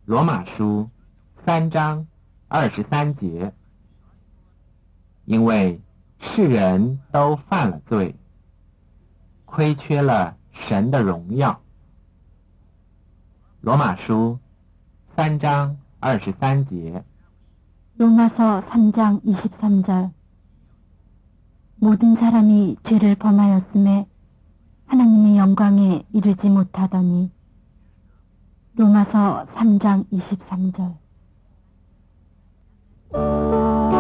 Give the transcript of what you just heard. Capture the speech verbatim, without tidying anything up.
罗马书三章二十三节，因为世人都犯了罪，亏缺了神的荣耀。罗马书三章二十三节。 로마서 삼 장 이십삼 절. 모든 사람이 죄를 범하였음에 하나님의 영광에 이르지 못하더니. 로마서 삼 장 이십삼 절.